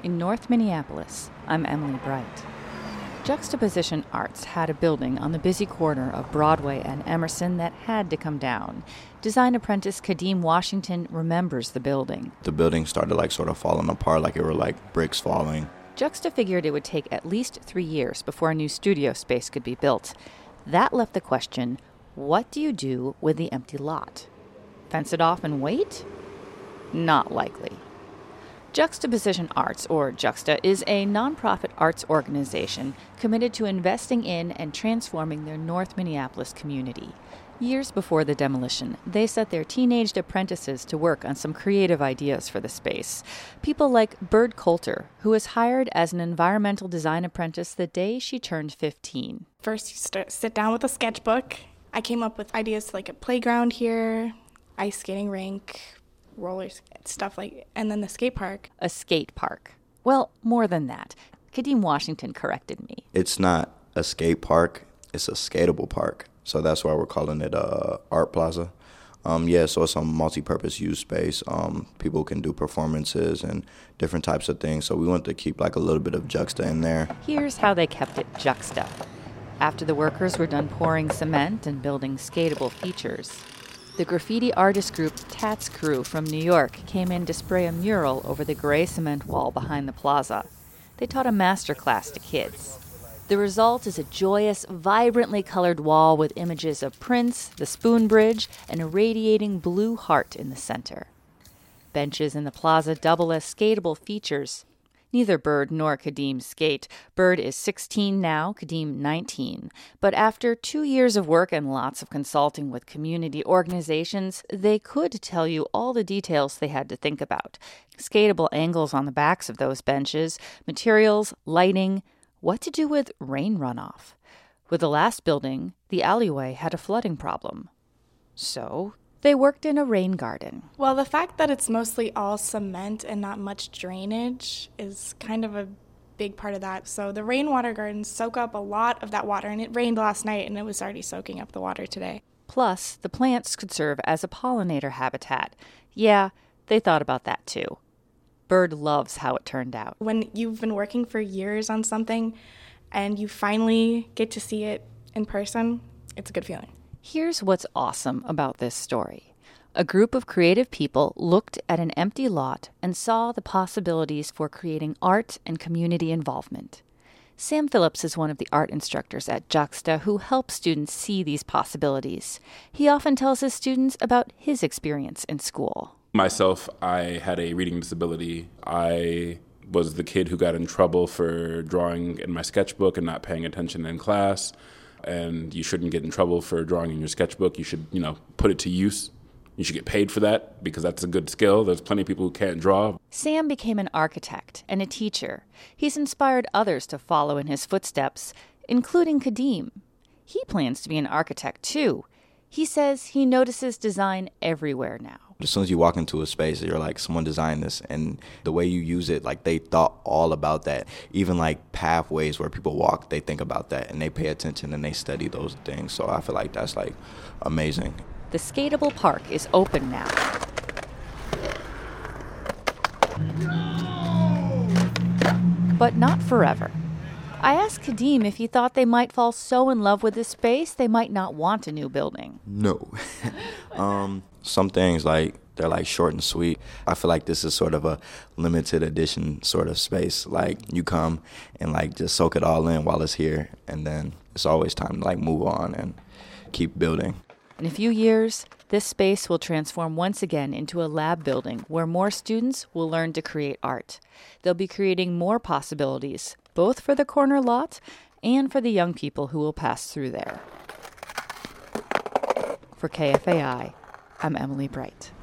In North Minneapolis, I'm Emily Bright. Juxtaposition Arts had a building on the busy corner of Broadway and Emerson that had to come down. Design apprentice Kadeem Washington remembers the building. The building started sort of falling apart, like it were like bricks falling. Juxta figured it would take at least 3 years before a new studio space could be built. That left the question, what do you do with the empty lot? Fence it off and wait? Not likely. Juxtaposition Arts, or Juxta, is a nonprofit arts organization committed to investing in and transforming their North Minneapolis community. Years before the demolition, they set their teenaged apprentices to work on some creative ideas for the space. People like Bird Coulter, who was hired as an environmental design apprentice the day she turned 15. First, you sit down with a sketchbook. I came up with ideas like a playground here, ice skating rink, rollers, stuff and then the skate park. A skate park. Well, more than that. Kadeem Washington corrected me. It's not a skate park, it's a skatable park. So that's why we're calling it Art Plaza. So it's a multi-purpose use space. People can do performances and different types of things. So we want to keep a little bit of juxta in there. Here's how they kept it juxta. After the workers were done pouring cement and building skatable features, the graffiti artist group Tats Crew from New York came in to spray a mural over the gray cement wall behind the plaza. They taught a master class to kids. The result is a joyous, vibrantly colored wall with images of Prince, the Spoon Bridge, and a radiating blue heart in the center. Benches in the plaza double as skatable features. Neither Bird nor Kadeem skate. Bird is 16 now, Kadeem 19. But after 2 years of work and lots of consulting with community organizations, they could tell you all the details they had to think about. Skatable angles on the backs of those benches, materials, lighting, what to do with rain runoff. With the last building, the alleyway had a flooding problem. So they worked in a rain garden. Well, the fact that it's mostly all cement and not much drainage is kind of a big part of that. So the rainwater gardens soak up a lot of that water, and it rained last night and it was already soaking up the water today. Plus, the plants could serve as a pollinator habitat. Yeah, they thought about that too. Bird loves how it turned out. When you've been working for years on something and you finally get to see it in person, it's a good feeling. Here's what's awesome about this story. A group of creative people looked at an empty lot and saw the possibilities for creating art and community involvement. Sam Phillips is one of the art instructors at Juxta who helps students see these possibilities. He often tells his students about his experience in school. Myself, I had a reading disability. I was the kid who got in trouble for drawing in my sketchbook and not paying attention in class. And you shouldn't get in trouble for drawing in your sketchbook. You should, put it to use. You should get paid for that because that's a good skill. There's plenty of people who can't draw. Sam became an architect and a teacher. He's inspired others to follow in his footsteps, including Kadeem. He plans to be an architect, too. He says he notices design everywhere now. As soon as you walk into a space, you're like, someone designed this, and the way you use it, they thought all about that. Even pathways where people walk, they think about that, and they pay attention and they study those things. So I feel like that's amazing. The skatable park is open now. But not forever. I asked Kadeem if he thought they might fall so in love with this space they might not want a new building. No. Some things, they're short and sweet. I feel like this is sort of a limited edition sort of space. You come and just soak it all in while it's here, and then it's always time to move on and keep building. In a few years, this space will transform once again into a lab building where more students will learn to create art. They'll be creating more possibilities, both for the corner lot and for the young people who will pass through there. For KFAI, I'm Emily Bright.